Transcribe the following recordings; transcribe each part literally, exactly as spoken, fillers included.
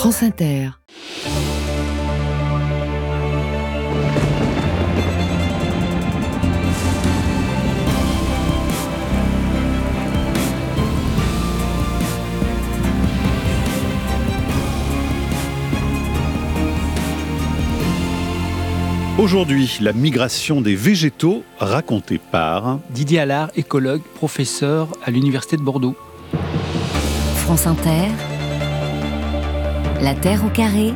France Inter. Aujourd'hui, la migration des végétaux racontée par Didier Allard, écologue, professeur à l'Université de Bordeaux. France Inter. La Terre au carré.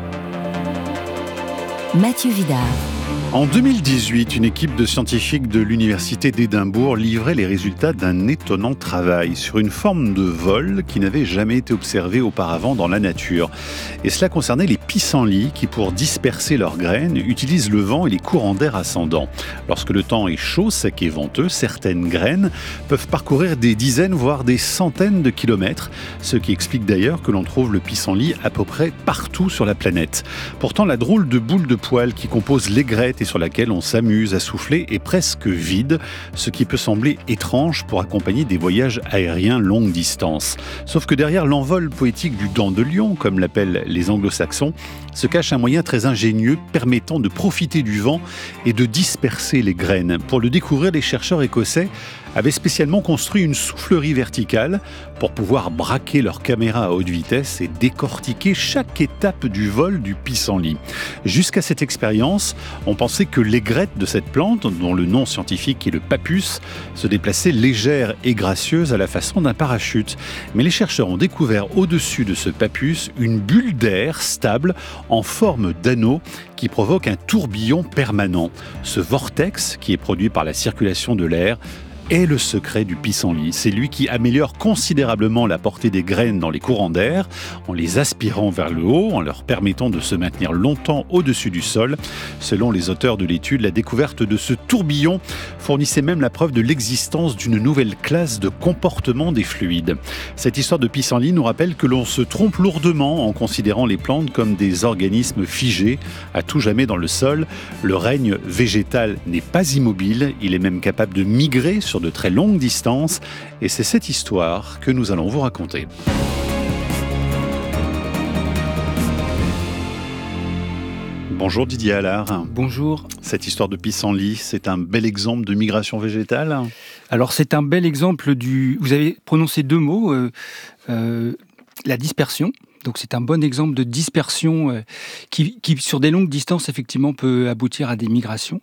Mathieu Vidard. En deux mille dix-huit, une équipe de scientifiques de l'Université d'Édimbourg livrait les résultats d'un étonnant travail sur une forme de vol qui n'avait jamais été observée auparavant dans la nature. Et cela concernait les pissenlits qui, pour disperser leurs graines, utilisent le vent et les courants d'air ascendants. Lorsque le temps est chaud, sec et venteux, certaines graines peuvent parcourir des dizaines, voire des centaines de kilomètres, ce qui explique d'ailleurs que l'on trouve le pissenlit à peu près partout sur la planète. Pourtant, la drôle de boule de poils qui compose l'aigrette et sur laquelle on s'amuse à souffler est presque vide, ce qui peut sembler étrange pour accompagner des voyages aériens longue distance. Sauf que derrière l'envol poétique du dent de lion, comme l'appellent les anglo-saxons, se cache un moyen très ingénieux permettant de profiter du vent et de disperser les graines. Pour le découvrir, les chercheurs écossais avaient spécialement construit une soufflerie verticale pour pouvoir braquer leur caméra à haute vitesse et décortiquer chaque étape du vol du pissenlit. Jusqu'à cette expérience, on pensait que l'aigrette de cette plante, dont le nom scientifique est le pappus, se déplaçait légère et gracieuse à la façon d'un parachute. Mais les chercheurs ont découvert au-dessus de ce pappus une bulle d'air stable en forme d'anneau qui provoque un tourbillon permanent. Ce vortex, qui est produit par la circulation de l'air, est le secret du pissenlit. C'est lui qui améliore considérablement la portée des graines dans les courants d'air, en les aspirant vers le haut, en leur permettant de se maintenir longtemps au-dessus du sol. Selon les auteurs de l'étude, la découverte de ce tourbillon fournissait même la preuve de l'existence d'une nouvelle classe de comportement des fluides. Cette histoire de pissenlit nous rappelle que l'on se trompe lourdement en considérant les plantes comme des organismes figés à tout jamais dans le sol. Le règne végétal n'est pas immobile, il est même capable de migrer sur de très longues distances, et c'est cette histoire que nous allons vous raconter. Bonjour Didier Allard. Bonjour. Cette histoire de pissenlit, c'est un bel exemple de migration végétale ? Alors c'est un bel exemple du... Vous avez prononcé deux mots, euh, euh, la dispersion. Donc c'est un bon exemple de dispersion euh, qui, qui, sur des longues distances, effectivement, peut aboutir à des migrations.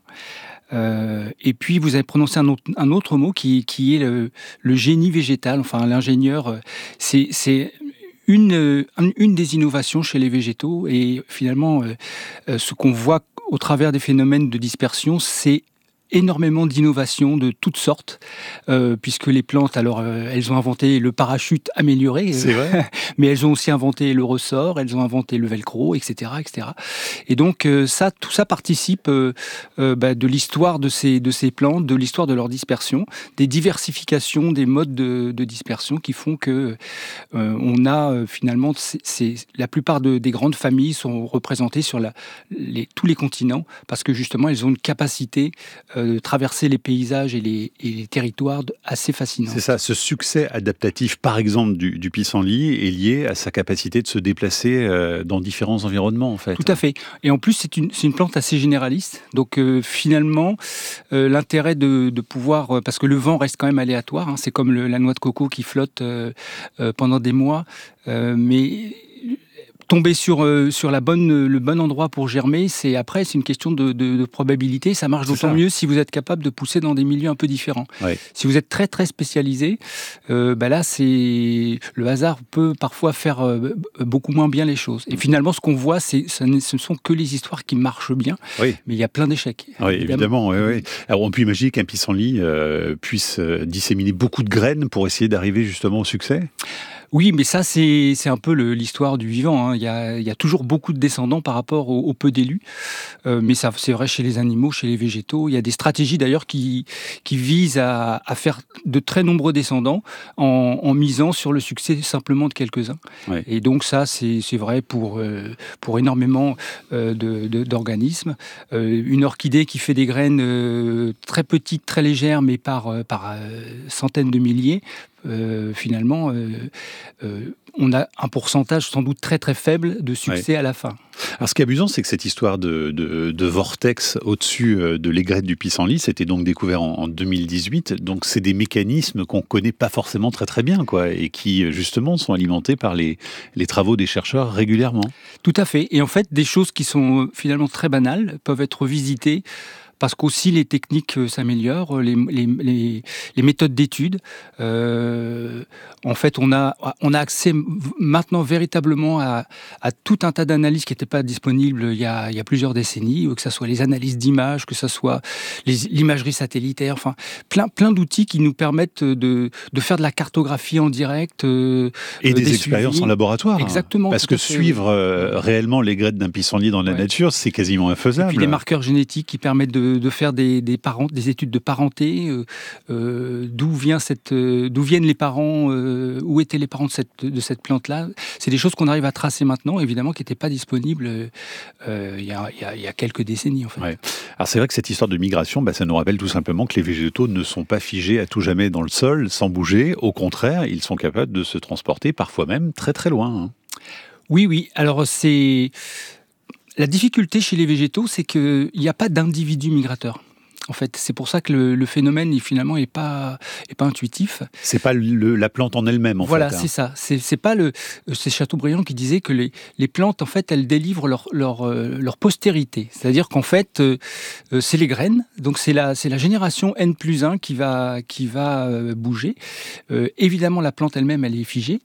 Euh, et puis vous avez prononcé un autre, un autre mot qui, qui est le, le génie végétal, enfin l'ingénieur. C'est, c'est une, une des innovations chez les végétaux, et finalement euh, ce qu'on voit au travers des phénomènes de dispersion, c'est énormément d'innovations de toutes sortes, euh, puisque les plantes, alors, euh, elles ont inventé le parachute amélioré, c'est vrai. mais elles ont aussi inventé le ressort, elles ont inventé le velcro, et cetera, et cetera. Et donc, euh, ça, tout ça participe euh, euh, bah, de l'histoire de ces, de ces plantes, de l'histoire de leur dispersion, des diversifications des modes de, de dispersion qui font que euh, on a euh, finalement, c'est, c'est, la plupart de, des grandes familles sont représentées sur la, les, tous les continents, parce que justement, elles ont une capacité euh, de traverser les paysages et les, et les territoires assez fascinants. C'est ça, ce succès adaptatif, par exemple, du, du pissenlit est lié à sa capacité de se déplacer euh, dans différents environnements, en fait. Tout à fait. Et en plus, c'est une, c'est une plante assez généraliste. Donc, euh, finalement, euh, l'intérêt de, de pouvoir... Euh, parce que le vent reste quand même aléatoire, hein, c'est comme le, la noix de coco qui flotte euh, euh, pendant des mois. Euh, mais... Tomber sur, euh, sur la bonne, le bon endroit pour germer, c'est après, c'est une question de, de, de probabilité. Ça marche d'autant mieux si vous êtes capable de pousser dans des milieux un peu différents. Ouais. Si vous êtes très, très spécialisé, euh, bah là, c'est, le hasard peut parfois faire euh, beaucoup moins bien les choses. Et finalement, ce qu'on voit, c'est, ce ne sont que les histoires qui marchent bien, oui. mais il y a plein d'échecs. Oui, évidemment. évidemment oui, oui. Alors, on peut imaginer qu'un pissenlit euh, puisse euh, disséminer beaucoup de graines pour essayer d'arriver justement au succès. Oui, mais ça, c'est, c'est un peu le, l'histoire du vivant. Hein. Il y a, il y a toujours beaucoup de descendants par rapport au, au peu d'élus. Euh, mais ça, c'est vrai chez les animaux, chez les végétaux. Il y a des stratégies d'ailleurs qui, qui visent à, à faire de très nombreux descendants en, en misant sur le succès simplement de quelques-uns. Oui. Et donc ça, c'est, c'est vrai pour, euh, pour énormément euh, de, de, d'organismes. Euh, une orchidée qui fait des graines euh, très petites, très légères, mais par, par euh, centaines de milliers, euh, finalement, euh, euh, on a un pourcentage sans doute très très faible de succès ouais. à la fin. Alors, ce qui est amusant, c'est que cette histoire de, de, de vortex au-dessus de l'aigrette du pissenlit, c'était donc découvert en, en deux mille dix-huit. Donc, c'est des mécanismes qu'on connaît pas forcément très très bien, quoi, et qui justement sont alimentés par les, les travaux des chercheurs régulièrement. Tout à fait. Et en fait, des choses qui sont finalement très banales peuvent être visitées. Parce qu'aussi les techniques s'améliorent, les, les, les, les méthodes d'études. Euh, en fait, on a, on a accès maintenant véritablement à, à tout un tas d'analyses qui n'étaient pas disponibles il y, a, il y a plusieurs décennies, que ce soit les analyses d'images, que ce soit les, l'imagerie satellitaire, enfin, plein, plein d'outils qui nous permettent de, de faire de la cartographie en direct. Euh, Et des, des expériences en laboratoire. Exactement. Parce que suivre euh, réellement l'aigrette d'un pissenlit dans la ouais. nature, c'est quasiment infaisable. Et puis les marqueurs génétiques qui permettent de de faire des, des, parents, des études de parenté, euh, euh, d'où, vient cette, euh, d'où viennent les parents, euh, où étaient les parents de cette, de cette plante-là. C'est des choses qu'on arrive à tracer maintenant, évidemment, qui n'étaient pas disponibles euh, il, y a, il, y a, il y a quelques décennies. En fait. Ouais. Alors c'est vrai que cette histoire de migration, bah, ça nous rappelle tout simplement que les végétaux ne sont pas figés à tout jamais dans le sol, sans bouger. Au contraire, ils sont capables de se transporter, parfois même très très loin. Hein. Oui, oui. Alors c'est... La difficulté chez les végétaux, c'est qu'il n'y a pas d'individu migrateur. En fait, c'est pour ça que le, le phénomène, il, finalement, n'est pas, est pas intuitif. C'est pas le, la plante en elle-même, en voilà, fait. Voilà, c'est hein. ça. C'est, c'est pas le. C'est Chateaubriand qui disait que les, les plantes, en fait, elles délivrent leur, leur, leur postérité. C'est-à-dire qu'en fait, euh, c'est les graines. Donc, c'est la, c'est la génération N plus un qui va, qui va euh, bouger. Euh, évidemment, la plante elle-même, elle est figée.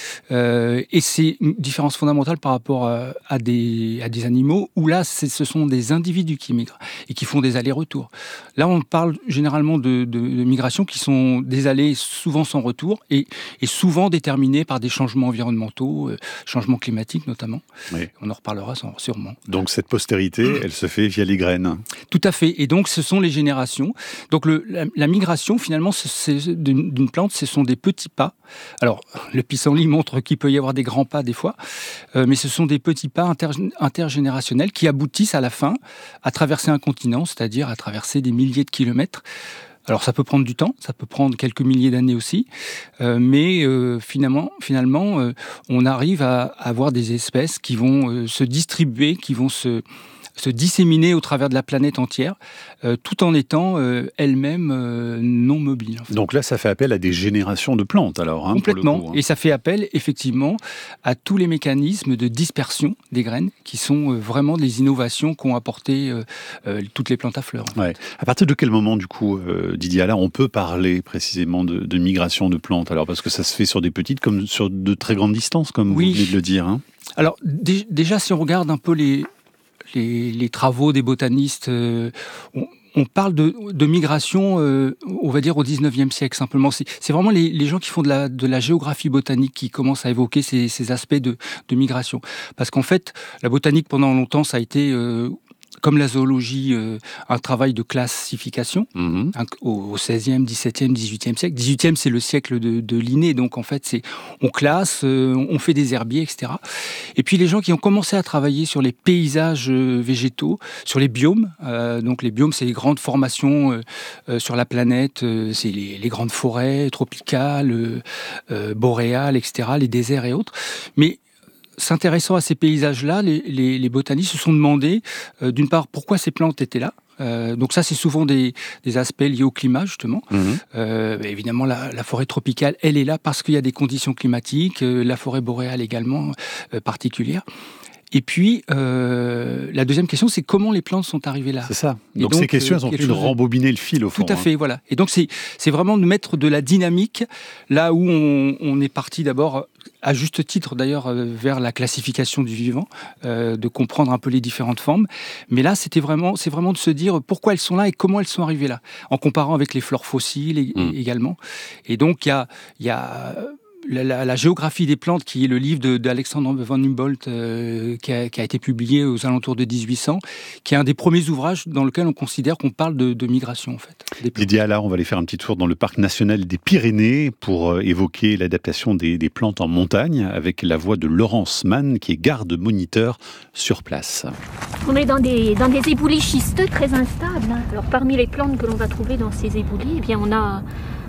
Euh, et c'est une différence fondamentale par rapport à, à, des, à des animaux où là, c'est, ce sont des individus qui migrent et qui font des allers-retours. Là, on parle généralement de, de, de migrations qui sont des allers souvent sans retour et, et souvent déterminées par des changements environnementaux, euh, changements climatiques notamment. Oui. On en reparlera sûrement. Donc cette postérité, elle se fait via les graines. Tout à fait. Et donc, ce sont les générations. Donc le, la, la migration, finalement, c'est, d'une, d'une plante, ce sont des petits pas. Alors, le pissenlit montre qu'il peut y avoir des grands pas des fois, euh, mais ce sont des petits pas inter, intergénérationnels qui aboutissent à la fin à traverser un continent, c'est-à-dire à traverser des milliers de kilomètres. Alors ça peut prendre du temps, ça peut prendre quelques milliers d'années aussi, euh, mais euh, finalement, finalement euh, on arrive à, à avoir des espèces qui vont euh, se distribuer, qui vont se... se disséminer au travers de la planète entière, euh, tout en étant euh, elle-même euh, non mobile. En fait. Donc là, ça fait appel à des générations de plantes, alors. Hein, Complètement. pour le coup, hein. Et ça fait appel, effectivement, à tous les mécanismes de dispersion des graines, qui sont euh, vraiment des innovations qu'ont apporté euh, euh, toutes les plantes à fleurs. Ouais. À partir de quel moment, du coup, euh, Didier Allard, on peut parler précisément de, de migration de plantes? Alors, parce que ça se fait sur des petites comme sur de très grandes distances, comme oui. vous venez de le dire. Hein. Alors, dé- déjà, si on regarde un peu les... Les, les travaux des botanistes, euh, on, on parle de, de migration, euh, on va dire au dix-neuvième siècle simplement. C'est, c'est vraiment les, les gens qui font de la, de la géographie botanique qui commencent à évoquer ces, ces aspects de, de migration. Parce qu'en fait, la botanique pendant longtemps, ça a été... Euh, comme la zoologie, euh, un travail de classification mmh. hein, au seizième, dix-septième, dix-huitième siècle. dix-huitième, c'est le siècle de, de Linné, donc en fait, c'est, on classe, euh, on fait des herbiers, et cetera. Et puis les gens qui ont commencé à travailler sur les paysages euh, végétaux, sur les biomes, euh, donc les biomes, c'est les grandes formations euh, euh, sur la planète, euh, c'est les, les grandes forêts tropicales, euh, euh, boréales, et cetera, les déserts et autres. Mais s'intéressant à ces paysages-là, les, les, les botanistes se sont demandé, euh, d'une part, pourquoi ces plantes étaient là. Euh, donc ça, c'est souvent des, des aspects liés au climat, justement. Mmh. Euh, évidemment, la, la forêt tropicale, elle est là parce qu'il y a des conditions climatiques, euh, la forêt boréale également euh, particulière. Et puis, euh, la deuxième question, c'est comment les plantes sont arrivées là. C'est ça. Donc, donc ces questions, elles ont pu de rembobiner le fil, au fond. Tout à fait, hein. Voilà. Et donc, c'est, c'est vraiment de mettre de la dynamique là où on, on est parti d'abord, à juste titre d'ailleurs, vers la classification du vivant, euh, de comprendre un peu les différentes formes. Mais là, c'était vraiment, c'est vraiment de se dire pourquoi elles sont là et comment elles sont arrivées là, en comparant avec les fleurs fossiles et, mmh. également. Et donc, il y a... Y a La, la, la géographie des plantes, qui est le livre de, d'Alexandre von Humboldt, euh, qui, a, qui a été publié aux alentours de dix-huit cents, qui est un des premiers ouvrages dans lequel on considère qu'on parle de, de migration, en fait. Didier Allard, on va aller faire un petit tour dans le parc national des Pyrénées pour euh, évoquer l'adaptation des, des plantes en montagne, avec la voix de Laurence Mann, qui est garde-moniteur sur place. On est dans des, dans des éboulis schisteux très instables. Hein. Alors, parmi les plantes que l'on va trouver dans ces éboulis, eh bien, on a...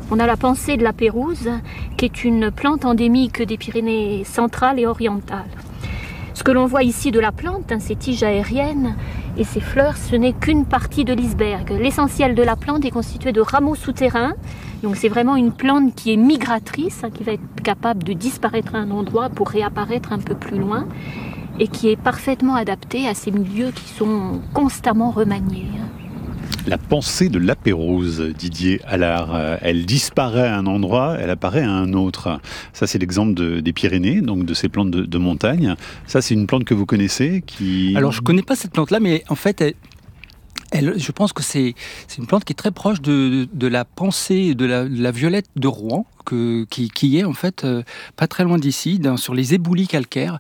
On a la pensée de la pérouse, qui est une plante endémique des Pyrénées centrales et orientales. Ce que l'on voit ici de la plante, hein, ces tiges aériennes et ces fleurs, ce n'est qu'une partie de l'iceberg. L'essentiel de la plante est constitué de rameaux souterrains. Donc c'est vraiment une plante qui est migratrice, hein, qui va être capable de disparaître à un endroit pour réapparaître un peu plus loin, et qui est parfaitement adaptée à ces milieux qui sont constamment remaniés. La pensée de la pérouse, Didier Allard. Elle disparaît à un endroit, elle apparaît à un autre. Ça, c'est l'exemple de, des Pyrénées, donc de ces plantes de, de montagne. Ça, c'est une plante que vous connaissez qui... Alors, je ne connais pas cette plante-là, mais en fait, elle, elle, je pense que c'est, c'est une plante qui est très proche de, de, de la pensée de la, de la violette de Rouen, que, qui, qui est en fait euh, pas très loin d'ici, dans, sur les éboulis calcaires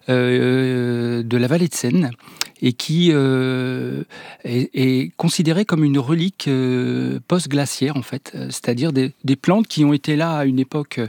euh, de la vallée de Seine, et qui euh, est, est considérée comme une relique euh, post-glaciaire, en fait, c'est-à-dire des, des plantes qui ont été là à une époque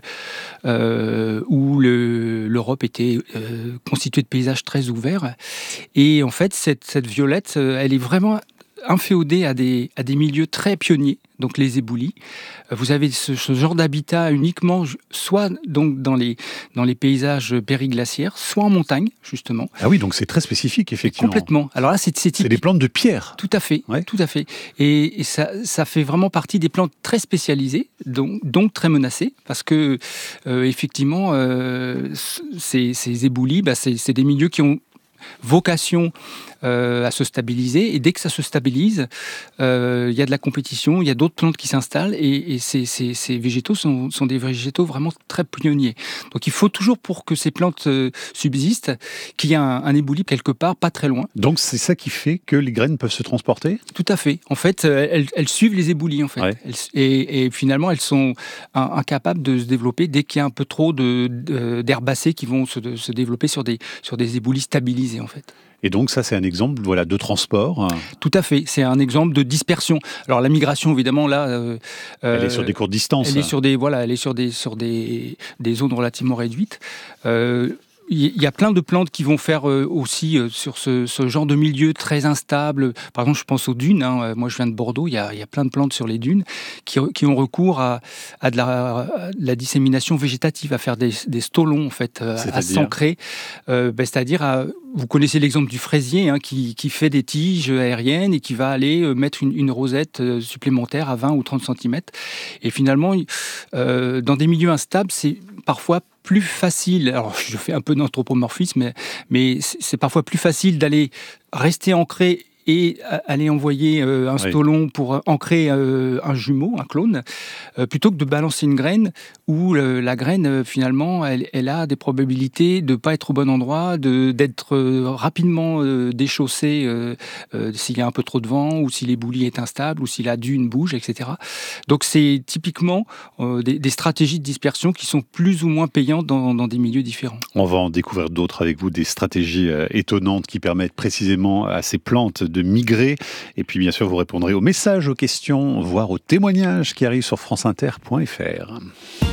euh, où le, l'Europe était euh, constituée de paysages très ouverts. Et en fait, cette, cette violette, elle est vraiment inféodée à des, à des milieux très pionniers, donc les éboulis. Vous avez ce, ce genre d'habitat uniquement, soit donc dans les, dans les paysages périglaciaires, soit en montagne, justement. Ah oui, donc c'est très spécifique, effectivement. Complètement. Alors là, c'est, c'est typique. C'est des plantes de pierre. Tout à fait, ouais. tout à fait. Et, et ça, ça fait vraiment partie des plantes très spécialisées, donc, donc très menacées, parce que, euh, effectivement, euh, ces, ces éboulis, bah, c'est, c'est des milieux qui ont vocation euh, à se stabiliser, et dès que ça se stabilise, il euh, y a de la compétition, il y a d'autres plantes qui s'installent, et, et ces, ces, ces végétaux sont, sont des végétaux vraiment très pionniers. Donc il faut toujours, pour que ces plantes euh, subsistent, qu'il y ait un, un éboulis quelque part, pas très loin. Donc c'est ça qui fait que les graines peuvent se transporter ? Tout à fait. En fait, elles, elles suivent les éboulis, en fait. Ouais. Elles, et, et finalement, elles sont incapables de se développer dès qu'il y a un peu trop de, de, d'herbacées qui vont se, de, se développer sur des, sur des éboulis stabilisés, en fait. Et donc ça, c'est un exemple, voilà, de transport. Tout à fait, c'est un exemple de dispersion. Alors la migration, évidemment, là, euh, elle est sur des courtes distances. Elle est sur des, voilà, elle est sur des sur des des zones relativement réduites. Euh, Il y a plein de plantes qui vont faire aussi sur ce, ce genre de milieu très instable. Par exemple, je pense aux dunes. Hein. Moi, je viens de Bordeaux. Il y a, il y a plein de plantes sur les dunes qui, qui ont recours à, à, de la, à de la dissémination végétative, à faire des, des stolons, en fait, c'est à s'ancrer. Euh, ben, c'est-à-dire, à, vous connaissez l'exemple du fraisier, hein, qui, qui fait des tiges aériennes et qui va aller mettre une, une rosette supplémentaire à vingt ou trente centimètres. Et finalement, euh, dans des milieux instables, c'est parfois plus facile, alors je fais un peu d'anthropomorphisme, mais, mais c'est parfois plus facile d'aller rester ancré et aller envoyer euh, un stolon oui. pour ancrer euh, un jumeau, un clone, euh, plutôt que de balancer une graine où le, la graine, euh, finalement, elle, elle a des probabilités de ne pas être au bon endroit, de, d'être euh, rapidement euh, déchaussée euh, euh, s'il y a un peu trop de vent, ou si l'éboulis est instable, ou si la dune bouge, et cetera. Donc c'est typiquement euh, des, des stratégies de dispersion qui sont plus ou moins payantes dans, dans des milieux différents. On va en découvrir d'autres avec vous, des stratégies euh, étonnantes qui permettent précisément à ces plantes de migrer. Et puis bien sûr, vous répondrez aux messages, aux questions, voire aux témoignages qui arrivent sur franceinter point f r.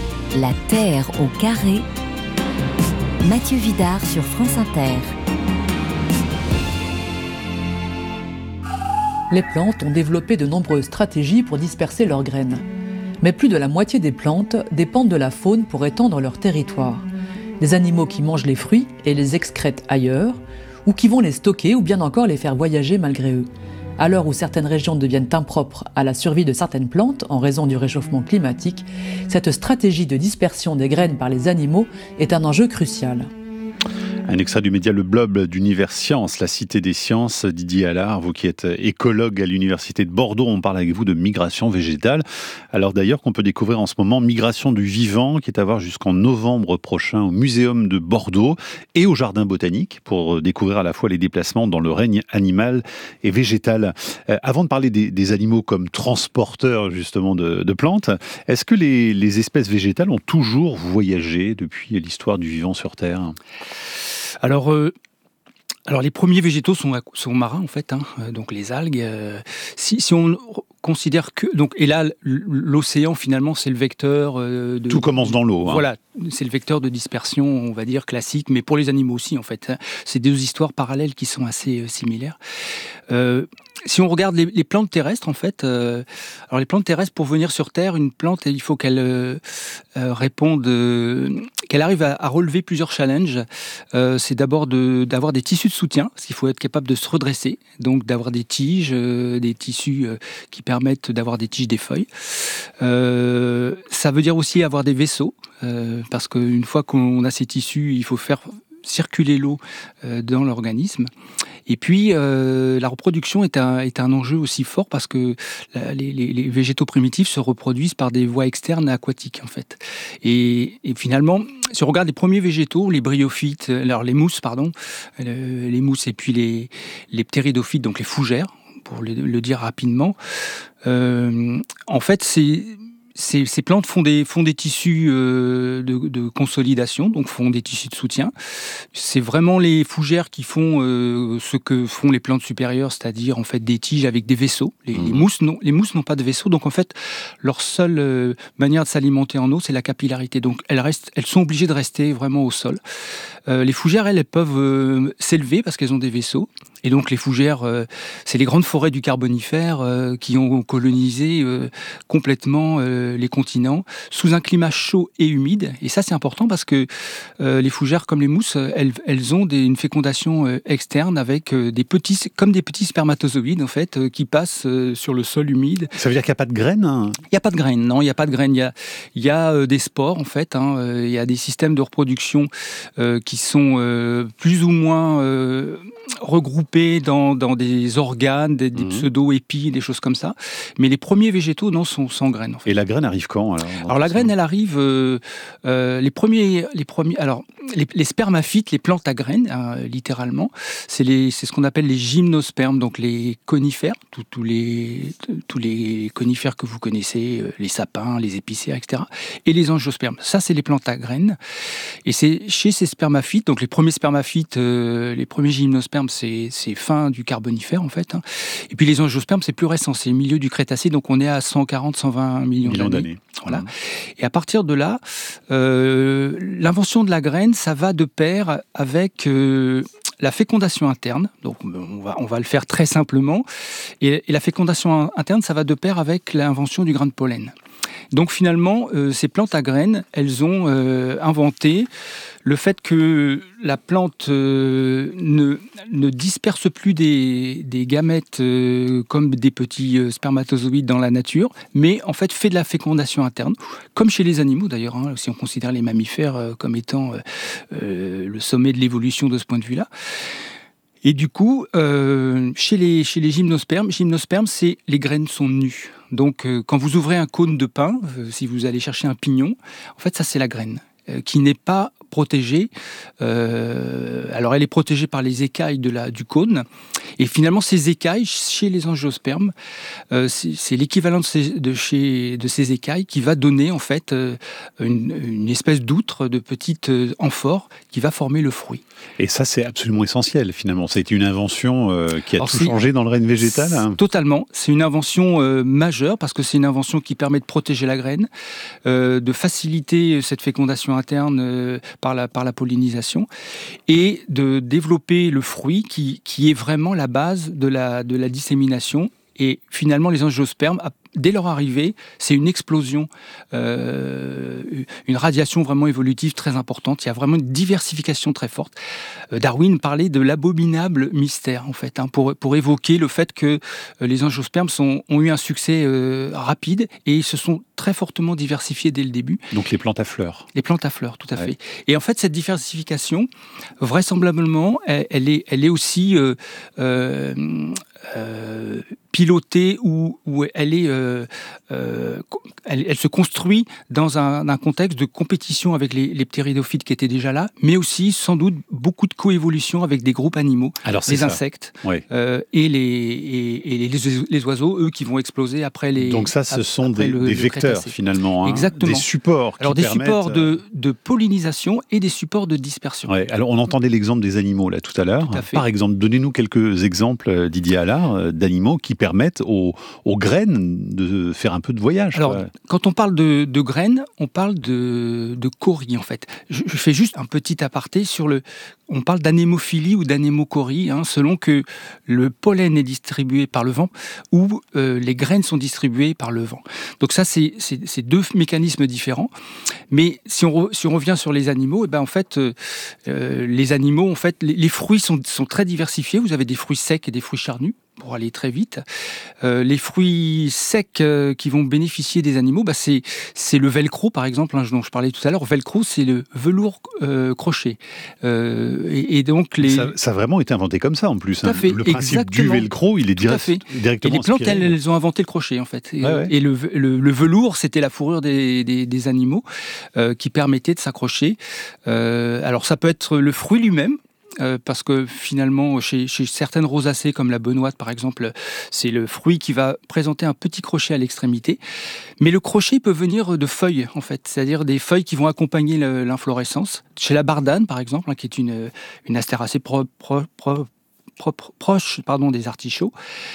La Terre au carré. Mathieu Vidard sur France Inter. Les plantes ont développé de nombreuses stratégies pour disperser leurs graines. Mais plus de la moitié des plantes dépendent de la faune pour étendre leur territoire. Des animaux qui mangent les fruits et les excrètent ailleurs, ou qui vont les stocker ou bien encore les faire voyager malgré eux. À l'heure où certaines régions deviennent impropres à la survie de certaines plantes en raison du réchauffement climatique, cette stratégie de dispersion des graines par les animaux est un enjeu crucial. Un extrait du média Le Blob d'Univers Sciences, la Cité des Sciences. Didier Allard, vous qui êtes écologue à l'Université de Bordeaux, on parle avec vous de migration végétale. Alors d'ailleurs qu'on peut découvrir en ce moment Migration du Vivant, qui est à voir jusqu'en novembre prochain au Muséum de Bordeaux et au Jardin Botanique, pour découvrir à la fois les déplacements dans le règne animal et végétal. Euh, avant de parler des, des animaux comme transporteurs justement de, de plantes, est-ce que les, les espèces végétales ont toujours voyagé depuis l'histoire du vivant sur Terre ? Alors, euh, alors les premiers végétaux sont, sont marins en fait, hein, donc les algues. Euh, si, si on considère que donc et là l'océan finalement c'est le vecteur euh, de tout commence dans l'eau. Hein. Voilà, c'est le vecteur de dispersion, on va dire classique, mais pour les animaux aussi en fait. C'est deux histoires parallèles qui sont assez euh, similaires. Euh, si on regarde les, les plantes terrestres en fait, euh, alors les plantes terrestres pour venir sur Terre, une plante il faut qu'elle euh, euh, réponde, euh, qu'elle arrive à, à relever plusieurs challenges. Euh, c'est d'abord de, d'avoir des tissus de soutien, parce qu'il faut être capable de se redresser, donc d'avoir des tiges, euh, des tissus euh, qui permettent d'avoir des tiges, des feuilles. Euh, ça veut dire aussi avoir des vaisseaux, euh, parce qu'une fois qu'on a ces tissus, il faut faire circuler l'eau euh, dans l'organisme. Et puis, euh, la reproduction est un, est un enjeu aussi fort parce que la, les, les, les végétaux primitifs se reproduisent par des voies externes aquatiques, en fait. Et, et finalement, si on regarde les premiers végétaux, les bryophytes, alors les mousses, pardon, le, les mousses et puis les, les ptéridophytes, donc les fougères, pour le, le dire rapidement, euh, en fait, c'est... Ces, ces plantes font des, font des tissus euh, de, de consolidation, donc font des tissus de soutien. C'est vraiment les fougères qui font euh, ce que font les plantes supérieures, c'est-à-dire en fait des tiges avec des vaisseaux. Les, mmh. les, mousses, non, les mousses n'ont pas de vaisseaux, donc en fait leur seule euh, manière de s'alimenter en eau, c'est la capillarité. Donc elles, restent, elles sont obligées de rester vraiment au sol. Euh, les fougères, elles, elles peuvent euh, s'élever parce qu'elles ont des vaisseaux. Et donc les fougères, euh, c'est les grandes forêts du Carbonifère euh, qui ont colonisé euh, complètement euh, les continents sous un climat chaud et humide. Et ça, c'est important parce que euh, les fougères, comme les mousses, elles, elles ont des, une fécondation euh, externe avec euh, des petits, comme des petits spermatozoïdes en fait, euh, qui passent euh, sur le sol humide. Ça veut dire qu'il n'y a pas de graines hein? Il n'y a pas de graines, non, il n'y a pas de graines. Il y a, il y a euh, des spores en fait. Hein, euh, il y a des systèmes de reproduction euh, qui sont euh, plus ou moins euh, regroupés dans, dans des organes, des, des mmh. pseudo-épis, des choses comme ça. Mais les premiers végétaux, non, sont sans graines. En fait. Et la graine arrive quand alors, alors la graine, elle arrive euh, euh, les premiers, les premiers. Alors les, les spermaphytes, les plantes à graines, hein, littéralement, c'est les, c'est ce qu'on appelle les gymnospermes, donc les conifères, tous, tous les, tous les conifères que vous connaissez, euh, les sapins, les épicéas, et cetera. Et les angiospermes. Ça, c'est les plantes à graines. Et c'est chez ces spermaphytes, donc les premiers spermaphytes, euh, les premiers gymnospermes, c'est, c'est fin du Carbonifère en fait. Hein. Et puis les angiospermes, c'est plus récent, c'est le milieu du Crétacé, donc on est à cent quarante à cent vingt millions, millions d'années. d'années. Voilà. Mmh. Et à partir de là, euh, l'invention de la graine, ça va de pair avec euh, la fécondation interne. Donc on va, on va le faire très simplement. Et, et la fécondation interne, ça va de pair avec l'invention du grain de pollen. Donc finalement, euh, ces plantes à graines, elles ont euh, inventé le fait que la plante euh, ne, ne disperse plus des, des gamètes euh, comme des petits euh, spermatozoïdes dans la nature, mais en fait fait de la fécondation interne, comme chez les animaux d'ailleurs, hein, si on considère les mammifères euh, comme étant euh, euh, le sommet de l'évolution de ce point de vue-là. Et du coup, euh, chez les, chez les gymnospermes, gymnospermes, c'est les graines sont nues. Donc, euh, quand vous ouvrez un cône de pin, euh, si vous allez chercher un pignon, en fait, ça, c'est la graine, euh, qui n'est pas protégée. Euh, alors, elle est protégée par les écailles de la, du cône. Et finalement, ces écailles, chez les angiospermes, euh, c'est, c'est l'équivalent de ces, de, chez, de ces écailles qui va donner, en fait, euh, une, une espèce d'outre, de petite euh, amphore, qui va former le fruit. Et ça, c'est absolument essentiel, finalement. C'est une invention euh, qui a Alors tout changé dans le règne végétal. Hein. Totalement. C'est une invention euh, majeure, parce que c'est une invention qui permet de protéger la graine, euh, de faciliter cette fécondation interne euh, par, la, par la pollinisation, et de développer le fruit qui, qui est vraiment la base de la, de la dissémination. Et finalement, les angiospermes, dès leur arrivée, c'est une explosion, euh, une radiation vraiment évolutive très importante. Il y a vraiment une diversification très forte. Darwin parlait de l'abominable mystère, en fait, hein, pour, pour évoquer le fait que les angiospermes sont, ont eu un succès euh, rapide et ils se sont très fortement diversifiés dès le début. Donc les plantes à fleurs. Les plantes à fleurs, tout à ouais. fait. Et en fait, cette diversification, vraisemblablement, elle, elle, est, elle est aussi... Euh, euh, Euh, pilotée ou, ou elle est euh, euh, elle, elle se construit dans un, un contexte de compétition avec les, les ptéridophytes qui étaient déjà là, mais aussi sans doute beaucoup de coévolution avec des groupes animaux, Alors, les ça. insectes Oui. euh, et, les, et, et les, les oiseaux, eux, qui vont exploser après les. Donc ça, ce sont des, le, des le vecteurs Crétacé. finalement, hein, Exactement. des supports. Qui Alors des permettent, supports de, de pollinisation et des supports de dispersion. Ouais, alors on entendait l'exemple des animaux là tout à l'heure. Tout à fait. Par exemple, donnez-nous quelques exemples, Didier Allard, d'animaux qui permettent aux, aux graines de faire un peu de voyage. Alors, quoi. quand on parle de, de graines, on parle de, de cories en fait. Je, je fais juste un petit aparté sur le. On parle d'anémophilie ou d'anémocorie, hein, selon que le pollen est distribué par le vent ou euh, les graines sont distribuées par le vent. Donc ça, c'est, c'est, c'est deux mécanismes différents. Mais si on, re, si on revient sur les animaux, et ben en fait, euh, euh, les animaux, en fait, les, les fruits sont, sont très diversifiés. Vous avez des fruits secs et des fruits charnus, pour aller très vite. Euh, les fruits secs euh, qui vont bénéficier des animaux, bah c'est, c'est le velcro, par exemple, hein, dont je parlais tout à l'heure. Velcro, c'est le velours euh, crochet. Euh, et, et donc les... ça, ça a vraiment été inventé comme ça, en plus. Tout à hein. fait, Le principe exactement. du velcro, il est Tout direct, à fait. directement Et les plantes, inspiré. elles, elles ont inventé le crochet, en fait. Et, Ouais, ouais. et le, le, le velours, c'était la fourrure des, des, des animaux euh, qui permettait de s'accrocher. Euh, alors, ça peut être le fruit lui-même. Euh, parce que finalement, chez, chez certaines rosacées, comme la benoîte par exemple, c'est le fruit qui va présenter un petit crochet à l'extrémité. Mais le crochet peut venir de feuilles, en fait, c'est-à-dire des feuilles qui vont accompagner le, l'inflorescence. Chez la bardane, par exemple, hein, qui est une, une astéracée pro, pro, pro, pro, proche pardon, des artichauts,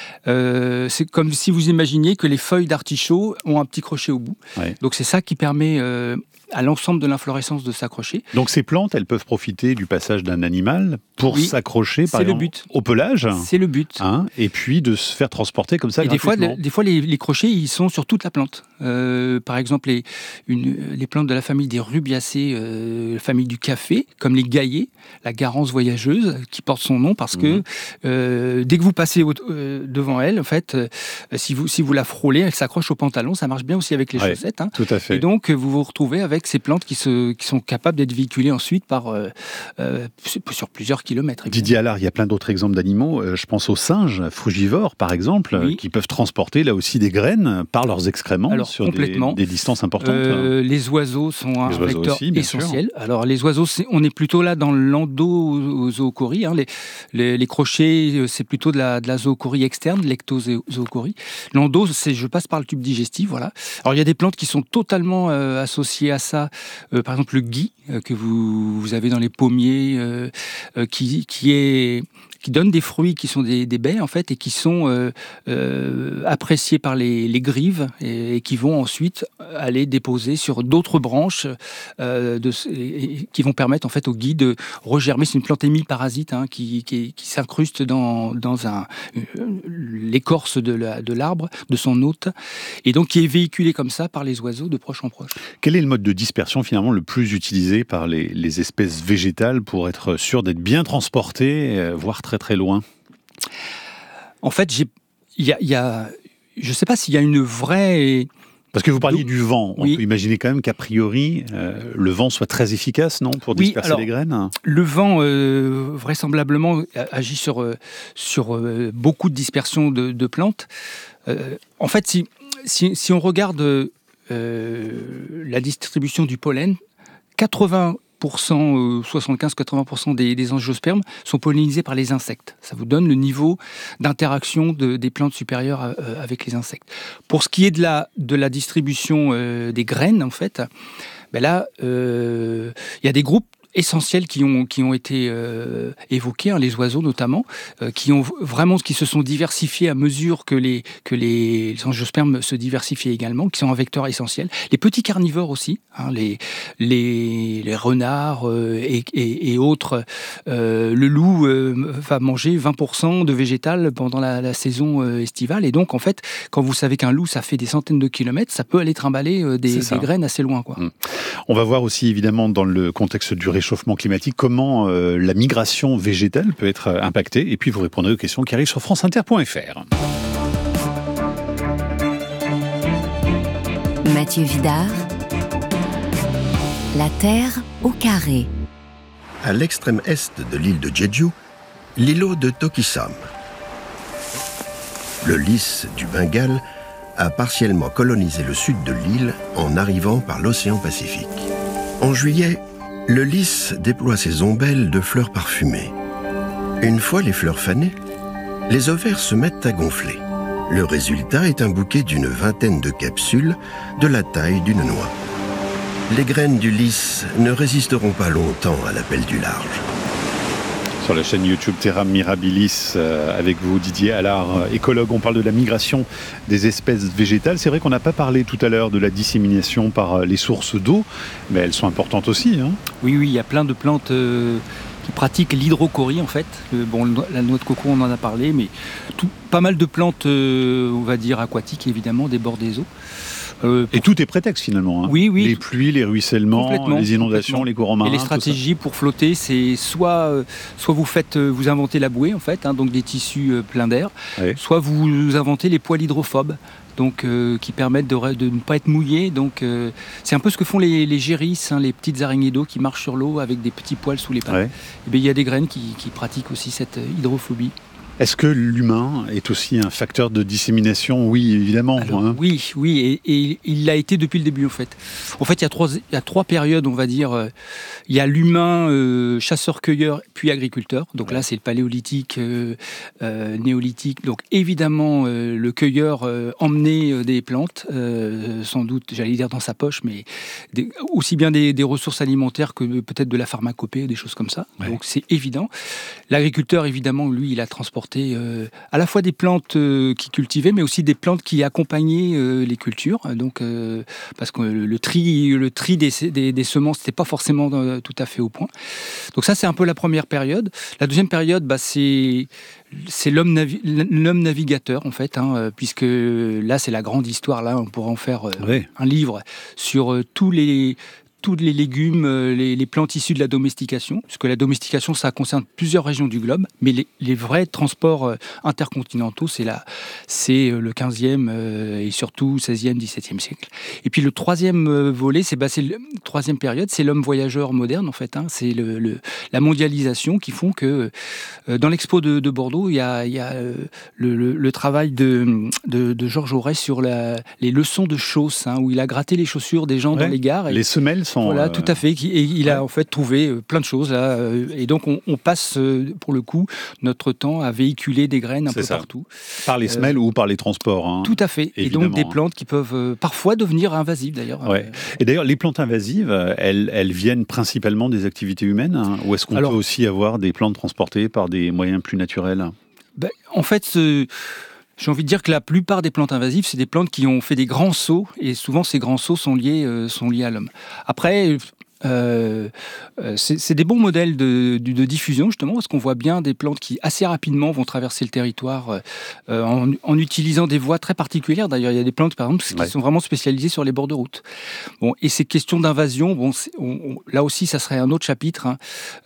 euh, c'est comme si vous imaginiez que les feuilles d'artichaut ont un petit crochet au bout. Ouais. Donc c'est ça qui permet... Euh, à l'ensemble de l'inflorescence de s'accrocher. Donc ces plantes, elles peuvent profiter du passage d'un animal pour oui, s'accrocher par c'est exemple, le but. au pelage. C'est le but. Hein, et puis de se faire transporter comme ça et gratuitement. Des fois, des fois les, les crochets, ils sont sur toute la plante. Euh, par exemple, les, une, les plantes de la famille des rubiacées, euh, la famille du café, comme les gaillets, la garance voyageuse, qui porte son nom parce mmh. que euh, dès que vous passez au, euh, devant elle, en fait, euh, si, vous, si vous la frôlez, elle s'accroche au pantalon. Ça marche bien aussi avec les ouais, chaussettes. Hein. Tout à fait. Et donc, vous vous retrouvez avec ces plantes qui, se, qui sont capables d'être véhiculées ensuite par, euh, euh, sur plusieurs kilomètres. Évidemment. Didier Allard, il y a plein d'autres exemples d'animaux. Euh, je pense aux singes frugivores, par exemple, oui. qui peuvent transporter là aussi des graines par leurs excréments Alors, sur des, des distances importantes. Euh, les oiseaux sont les un oiseaux vecteur aussi, essentiel. Sûr. Alors, les oiseaux, c'est, on est plutôt là dans l'endozoochorie. Hein. Les, les, les crochets, c'est plutôt de la, de la zoochorie externe, l'ectozoochorie. L'endo, c'est je passe par le tube digestif, voilà. Alors, il y a des plantes qui sont totalement euh, associées à ça. Euh, par exemple, le gui, euh, que vous, vous avez dans les pommiers, euh, euh, qui, qui, est, qui donne des fruits qui sont des, des baies, en fait, et qui sont euh, euh, appréciés par les, les grives et, et qui vont ensuite aller déposer sur d'autres branches euh, de, et, et, qui vont permettre, en fait, au gui de regermer. C'est une plante hémiparasite hein, qui, qui, qui s'incruste dans, dans un, l'écorce de, la, de l'arbre, de son hôte, et donc qui est véhiculée comme ça par les oiseaux de proche en proche. Quel est le mode de dispersion finalement le plus utilisé par les, les espèces végétales pour être sûr d'être bien transportées, euh, voire très très loin ? En fait, il y a, y a, je ne sais pas s'il y a une vraie... Parce que vous parliez du vent, on oui. peut imaginer quand même qu'a priori, euh, le vent soit très efficace, non, pour disperser oui, alors, les graines ? Le vent, euh, vraisemblablement, agit sur, euh, sur euh, beaucoup de dispersion de, de plantes. Euh, en fait, si, si, si on regarde euh, la distribution du pollen, quatre-vingts pour cent, euh, soixante-quinze à quatre-vingts pour cent des, des angiospermes sont pollinisés par les insectes. Ça vous donne le niveau d'interaction de, des plantes supérieures euh, avec les insectes. Pour ce qui est de la, de la distribution euh, des graines, en fait, ben là, il euh, y a des groupes essentiels qui ont, qui ont été euh, évoqués, hein, les oiseaux notamment, euh, qui ont vraiment qui se sont diversifiés à mesure que les, que les, les angiospermes se diversifient également, qui sont un vecteur essentiel. Les petits carnivores aussi, hein, les, les, les renards euh, et, et, et autres. Euh, le loup euh, va manger vingt pour cent de végétal pendant la, la saison euh, estivale. Et donc, en fait, quand vous savez qu'un loup, ça fait des centaines de kilomètres, ça peut aller trimballer euh, des, des graines assez loin, quoi. Mmh. On va voir aussi, évidemment, dans le contexte du réchauffement climatique, comment euh, la migration végétale peut être impactée. Et puis, vous répondrez aux questions qui arrivent sur france inter point f r. Mathieu Vidard, la Terre au carré. À l'extrême est de l'île de Jeju, l'îlot de Tokisam. Le lys du Bengale a partiellement colonisé le sud de l'île en arrivant par l'océan Pacifique. En juillet, le lys déploie ses ombelles de fleurs parfumées. Une fois les fleurs fanées, les ovaires se mettent à gonfler. Le résultat est un bouquet d'une vingtaine de capsules de la taille d'une noix. Les graines du lys ne résisteront pas longtemps à l'appel du large. Sur la chaîne YouTube Terra Mirabilis, euh, avec vous Didier Allard, écologue, on parle de la migration des espèces végétales. C'est vrai qu'on n'a pas parlé tout à l'heure de la dissémination par les sources d'eau, mais elles sont importantes aussi. Hein. Oui, oui, il y a plein de plantes euh, qui pratiquent l'hydrocorie en fait. Euh, bon, la noix de coco, on en a parlé, mais tout, pas mal de plantes, euh, on va dire aquatiques évidemment, des bords des eaux. Euh, pour... Et tout est prétexte finalement. Hein. Oui, oui. Les pluies, les ruissellements, les inondations, les courants marins. Et les stratégies pour flotter, c'est soit, euh, soit vous faites, euh, vous inventez la bouée en fait, hein, donc des tissus euh, pleins d'air, oui. Soit vous inventez les poils hydrophobes. Donc, euh, qui permettent de, de ne pas être mouillés. Donc, euh, c'est un peu ce que font les, les gérisses, hein, les petites araignées d'eau qui marchent sur l'eau avec des petits poils sous les pattes. Ouais. Et bien, il y a des graines qui, qui pratiquent aussi cette hydrophobie. Est-ce que l'humain est aussi un facteur de dissémination ? Oui, évidemment. Alors, hein. Oui, oui, et, et il l'a été depuis le début, en fait. En fait, il y a trois, il y a trois périodes, on va dire. Euh, il y a l'humain euh, chasseur-cueilleur, puis agriculteur. Donc ouais. Là, c'est le paléolithique, euh, euh, néolithique. Donc, évidemment, euh, le cueilleur euh, emmenait euh, des plantes, euh, sans doute, j'allais dire dans sa poche, mais des, aussi bien des, des ressources alimentaires que peut-être de la pharmacopée, des choses comme ça. Ouais. Donc, c'est évident. L'agriculteur, évidemment, lui, il a transporté Euh, à la fois des plantes euh, qui cultivaient, mais aussi des plantes qui accompagnaient euh, les cultures. Donc, euh, parce que le, le tri, le tri des, des, des semences n'était pas forcément euh, tout à fait au point. Donc ça, c'est un peu la première période. La deuxième période, bah, c'est c'est l'homme, navi- l'homme navigateur, en fait, hein, puisque là, c'est la grande histoire. Là, on pourra en faire euh, oui. un livre sur euh, tous les tous les légumes, les, les plantes issues de la domestication, puisque la domestication, ça concerne plusieurs régions du globe, mais les, les vrais transports intercontinentaux, c'est, la, c'est le quinzième et surtout seizième, dix-septième siècle. Et puis le troisième volet, c'est, bah, c'est la troisième période, c'est l'homme voyageur moderne, en fait. Hein, c'est le, le, la mondialisation qui font que euh, dans l'expo de, de Bordeaux, il y a, il y a euh, le, le, le travail de, de, de Georges Aurès sur la, les leçons de chausses, hein, où il a gratté les chaussures des gens ouais, dans les gares. Et, les semelles Voilà, euh... tout à fait. Et il a ouais. en fait trouvé plein de choses là. Et donc on, on passe pour le coup notre temps à véhiculer des graines un C'est peu ça. partout. Par les semelles euh, ou par les transports. Hein, tout à fait. Évidemment. Et donc des plantes qui peuvent euh, parfois devenir invasives d'ailleurs. Ouais. Et d'ailleurs les plantes invasives, elles, elles viennent principalement des activités humaines, hein, ou est-ce qu'on Alors, peut aussi avoir des plantes transportées par des moyens plus naturels ? ben, En fait. Ce... J'ai envie de dire que la plupart des plantes invasives, c'est des plantes qui ont fait des grands sauts, et souvent ces grands sauts sont liés, euh, sont liés à l'homme. Après, euh, euh, c'est, c'est des bons modèles de, de, de diffusion, justement, parce qu'on voit bien des plantes qui, assez rapidement, vont traverser le territoire euh, en, en utilisant des voies très particulières. D'ailleurs, il y a des plantes, par exemple, qui ouais. sont vraiment spécialisées sur les bords de route. Bon, et ces questions d'invasion, bon, on, on, là aussi, ça serait un autre chapitre. Hein.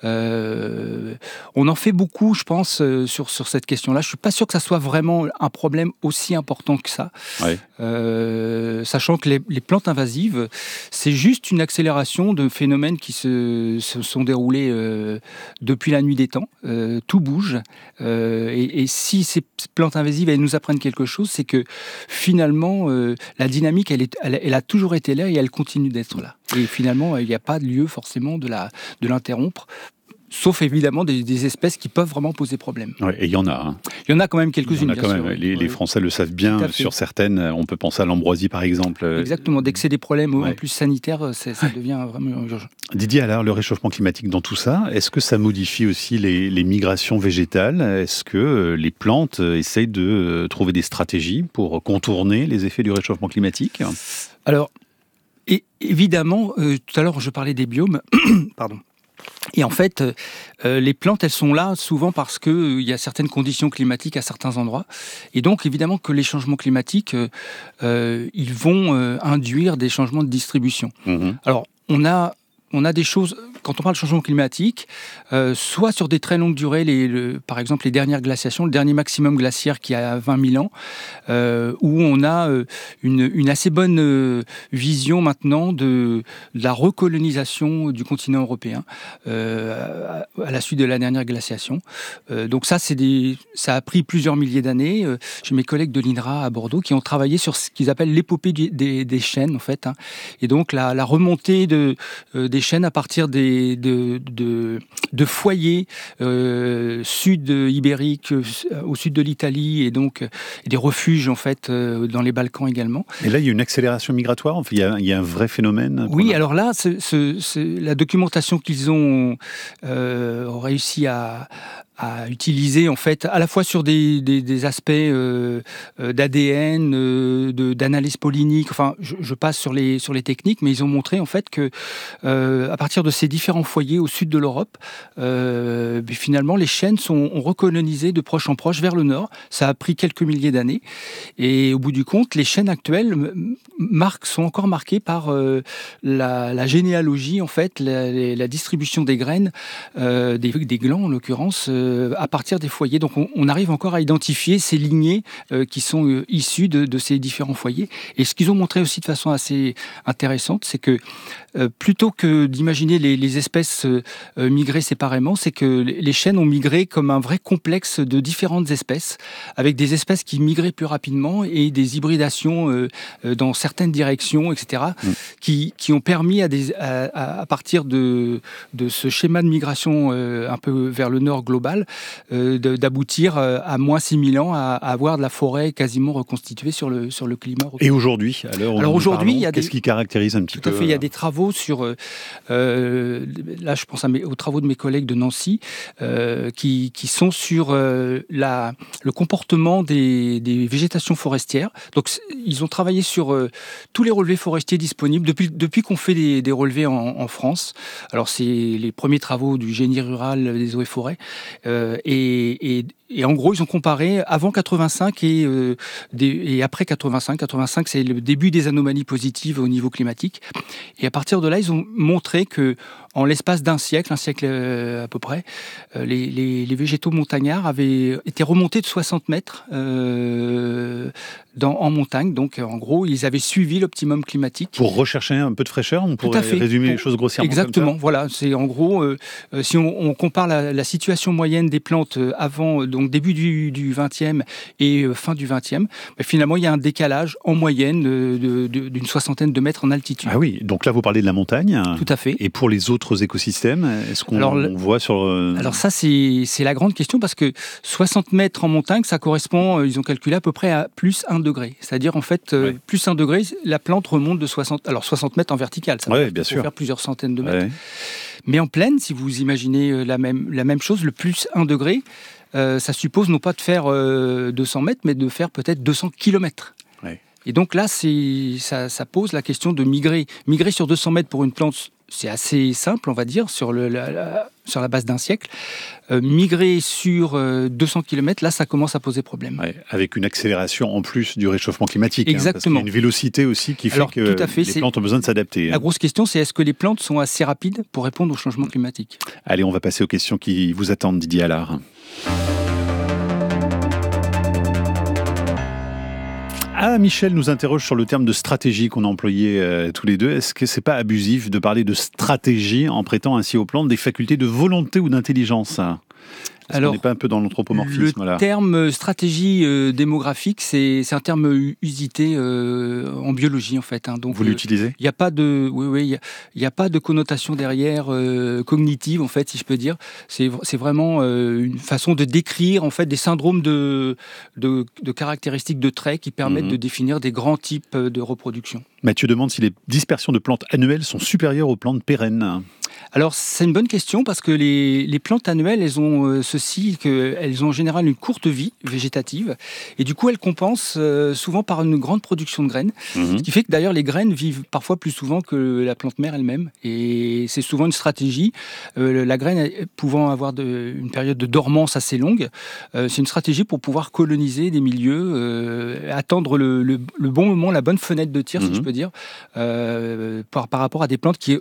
Euh, on en fait beaucoup, je pense, euh, sur, sur cette question-là. Je ne suis pas sûr que ça soit vraiment un problème aussi important que ça. Ouais. Euh, sachant que les, les plantes invasives, c'est juste une accélération de phénomènes qui se, se sont déroulés euh, depuis la nuit des temps. Euh, tout bouge. Euh, et, et si ces plantes invasives, elles nous apprennent quelque chose, c'est que finalement, euh, la dynamique, elle, est, elle, elle a toujours été là et elle continue d'être là. Et finalement, il n'y a pas de lieu forcément de, la, de l'interrompre. Sauf évidemment des, des espèces qui peuvent vraiment poser problème. Ouais, et il y en a. Hein. Il y en a quand même quelques-unes. Il y en a quand même. Les, les Français le savent bien. Sur certaines, on peut penser à l'ambroisie par exemple. Exactement. Dès que c'est des problèmes ouais. en plus sanitaires, ça devient vraiment urgent. Didier, alors le réchauffement climatique dans tout ça, est-ce que ça modifie aussi les, les migrations végétales ? Est-ce que les plantes essayent de trouver des stratégies pour contourner les effets du réchauffement climatique ? Alors, et, évidemment, euh, tout à l'heure je parlais des biomes. Pardon. Et en fait, euh, les plantes, elles sont là souvent parce qu'il euh, y a certaines conditions climatiques à certains endroits. Et donc, évidemment que les changements climatiques, euh, euh, ils vont euh, induire des changements de distribution. Mmh. Alors, on a, on a des choses quand on parle de changement climatique, euh, soit sur des très longues durées, les, le, par exemple les dernières glaciations, le dernier maximum glaciaire qui a vingt mille ans, euh, où on a euh, une, une assez bonne euh, vision maintenant de, de la recolonisation du continent européen euh, à, à la suite de la dernière glaciation. Euh, donc ça, c'est des, ça a pris plusieurs milliers d'années. Euh, j'ai mes collègues de l'I N R A à Bordeaux qui ont travaillé sur ce qu'ils appellent l'épopée des, des, des chênes, en fait, hein. Et donc la, la remontée de, euh, des chênes à partir des, de, de, de foyers euh, sud-ibériques, euh, au sud de l'Italie, et donc euh, et des refuges, en fait, euh, dans les Balkans également. Et là, il y a une accélération migratoire, enfin, il, y a, il y a un vrai phénomène. Oui, alors là, c'est, c'est, c'est la documentation qu'ils ont euh, réussi à... à utiliser en fait à la fois sur des, des, des aspects euh, d'A D N, euh, de, d'analyse pollinique, enfin je, je passe sur les, sur les techniques, mais ils ont montré en fait que euh, à partir de ces différents foyers au sud de l'Europe, euh, finalement les chênes sont ont recolonisé de proche en proche vers le nord. Ça a pris quelques milliers d'années et au bout du compte, les chênes actuels marquent, sont encore marqués par euh, la, la généalogie en fait, la, la distribution des graines, euh, des, des glands en l'occurrence, euh, à partir des foyers. Donc on, on arrive encore à identifier ces lignées euh, qui sont euh, issues de, de ces différents foyers. Et ce qu'ils ont montré aussi de façon assez intéressante, c'est que euh, plutôt que d'imaginer les, les espèces euh, migrer séparément, c'est que les chênes ont migré comme un vrai complexe de différentes espèces, avec des espèces qui migraient plus rapidement et des hybridations euh, dans certaines directions, et cetera, mmh. qui, qui ont permis à, des, à, à partir de, de ce schéma de migration euh, un peu vers le nord global, Euh, de, d'aboutir euh, à moins six mille ans à, à avoir de la forêt quasiment reconstituée sur le, sur le climat européen. Et aujourd'hui, à l'heure où Alors nous aujourd'hui, parlons, il y a qu'est-ce des... qui caractérise un petit Tout peu à fait, il y a des travaux sur... Euh, euh, là, je pense à mes, aux travaux de mes collègues de Nancy, euh, qui, qui sont sur euh, la, le comportement des, des végétations forestières. Donc, ils ont travaillé sur euh, tous les relevés forestiers disponibles depuis, depuis qu'on fait des, des relevés en, en France. Alors, c'est les premiers travaux du génie rural des eaux et forêts. Euh, et, et, et en gros, ils ont comparé avant quatre-vingt-cinq et, euh, des, et après quatre-vingt-cinq. quatre-vingt-cinq, c'est le début des anomalies positives au niveau climatique. Et à partir de là, ils ont montré que en l'espace d'un siècle, un siècle euh, à peu près, euh, les, les, les végétaux montagnards avaient été remontés de soixante mètres euh, dans, en montagne. Donc, en gros, ils avaient suivi l'optimum climatique. Pour rechercher un peu de fraîcheur, on pourrait résumer Pour, les choses grossièrement exactement, comme ça. Voilà. C'est en gros, euh, si on, on compare la, la situation moyenne des plantes avant, donc début du, du vingtième et euh, fin du vingtième, ben finalement, il y a un décalage en moyenne de, de, de, d'une soixantaine de mètres en altitude. Ah oui, donc là, vous parlez de la montagne. Tout à fait. Et pour les autres écosystèmes, est-ce qu'on alors, on voit sur... Euh... Alors ça, c'est, c'est la grande question, parce que soixante mètres en montagne, ça correspond, ils ont calculé à peu près à plus un degré. C'est-à-dire, en fait, euh, ouais. plus un degré, la plante remonte de soixante... Alors, soixante mètres en vertical, ça ouais, peut bien sûr. faire plusieurs centaines de mètres. Ouais. Mais en plaine, si vous imaginez la même, la même chose, le plus un degré, euh, ça suppose non pas de faire euh, deux cents mètres, mais de faire peut-être deux cents kilomètres. Ouais. Et donc là, c'est, ça, ça pose la question de migrer. Migrer sur deux cents mètres pour une plante, c'est assez simple, on va dire, sur, le, la, la, sur la base d'un siècle. Euh, migrer sur euh, deux cents kilomètres, là, ça commence à poser problème. Ouais, avec une accélération en plus du réchauffement climatique. Exactement. Hein, parce qu'il y a une vélocité aussi qui fait Alors, que tout à fait, les plantes ont besoin de s'adapter. La grosse question, c'est est-ce que les plantes sont assez rapides pour répondre au changement climatique ? Allez, on va passer aux questions qui vous attendent, Didier Allard. Ah, Michel nous interroge sur le terme de stratégie qu'on a employé euh, tous les deux. Est-ce que c'est pas abusif de parler de stratégie en prêtant ainsi aux plantes des facultés de volonté ou d'intelligence ? Est-ce Alors, qu'on n'est pas un peu dans l'anthropomorphisme le là ? terme stratégie euh, démographique, c'est, c'est un terme usité euh, en biologie en fait. Hein. Donc, vous l'utilisez ? Il n'y a pas de, oui, oui, il y, y a pas de connotation derrière euh, cognitive en fait, si je peux dire. C'est, c'est vraiment euh, une façon de décrire en fait des syndromes de, de, de caractéristiques de traits qui permettent mmh. de définir des grands types de reproduction. Mathieu demande si les dispersions de plantes annuelles sont supérieures aux plantes pérennes. Alors, c'est une bonne question parce que les, les plantes annuelles, elles ont euh, ceci, qu'elles ont en général une courte vie végétative et du coup, elles compensent euh, souvent par une grande production de graines. Mmh. Ce qui fait que d'ailleurs, les graines vivent parfois plus souvent que la plante mère elle-même et c'est souvent une stratégie. Euh, la graine pouvant avoir de, une période de dormance assez longue, euh, c'est une stratégie pour pouvoir coloniser des milieux, euh, attendre le, le, le bon moment, la bonne fenêtre de tir, mmh. si je peux dire, euh, par, par rapport à des plantes qui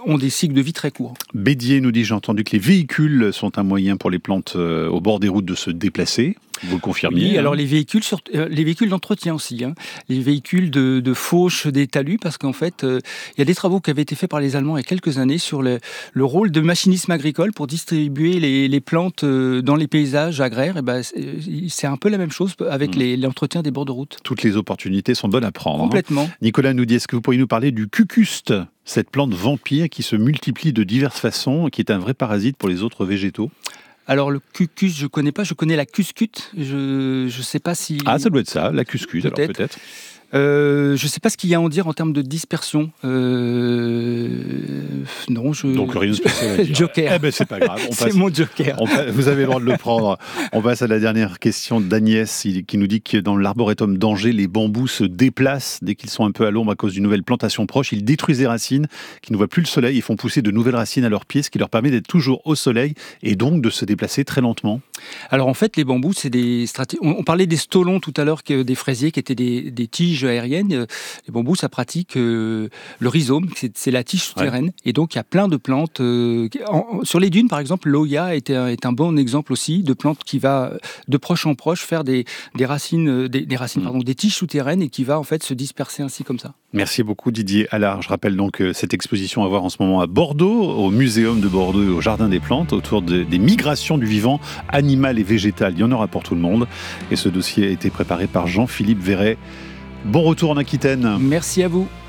ont des cycles de vie très courts. Bédier nous dit, j'ai entendu que les véhicules sont un moyen pour les plantes euh, au bord des routes de se déplacer. Vous le confirmiez. Oui, hein. alors les véhicules, sur, euh, les véhicules d'entretien aussi, hein. Les véhicules de, de fauche des talus, parce qu'en fait, il euh, y a des travaux qui avaient été faits par les Allemands il y a quelques années sur le, le rôle de machinisme agricole pour distribuer les, les plantes euh, dans les paysages agraires. Et ben, c'est, c'est un peu la même chose avec mmh. les, l'entretien des bords de route. Toutes les opportunités sont bonnes à prendre. Complètement. Hein. Nicolas nous dit, est-ce que vous pourriez nous parler du cucuste, cette plante vampire qui se multiplie de diverses façons, qui est un vrai parasite pour les autres végétaux? Alors le cucus, je connais pas, je connais la cuscute, je je sais pas si... Ah, ça doit être ça, la cuscute, peut-être. alors peut-être. Euh, je ne sais pas ce qu'il y a à en dire en termes de dispersion. Euh... Non, je... Donc rien de spécial à dire. Joker. Eh ben c'est pas grave. On c'est passe... mon joker. On passe... Vous avez le droit de le prendre. On passe à la dernière question d'Agnès qui nous dit que dans l'arboretum d'Angers, les bambous se déplacent dès qu'ils sont un peu à l'ombre à cause d'une nouvelle plantation proche. Ils détruisent les racines qui ne voient plus le soleil et font pousser de nouvelles racines à leurs pieds, ce qui leur permet d'être toujours au soleil et donc de se déplacer très lentement. Alors en fait, les bambous, c'est des stratégies. On parlait des stolons tout à l'heure, des fraisiers qui étaient des, des tiges aériennes. Les bambous, ça pratique euh, le rhizome, c'est, c'est la tige souterraine. Ouais. Et donc il y a plein de plantes. Euh, en, sur les dunes, par exemple, l'Oya est un, est un bon exemple aussi de plante qui va de proche en proche faire des, des racines, des, des racines, mmh. pardon, des tiges souterraines et qui va en fait se disperser ainsi comme ça. Merci beaucoup Didier Allard. Je rappelle donc cette exposition à voir en ce moment à Bordeaux, au Muséum de Bordeaux et au Jardin des Plantes, autour de, des migrations du vivant animal et végétal. Il y en aura pour tout le monde. Et ce dossier a été préparé par Jean-Philippe Verret. Bon retour en Aquitaine. Merci à vous.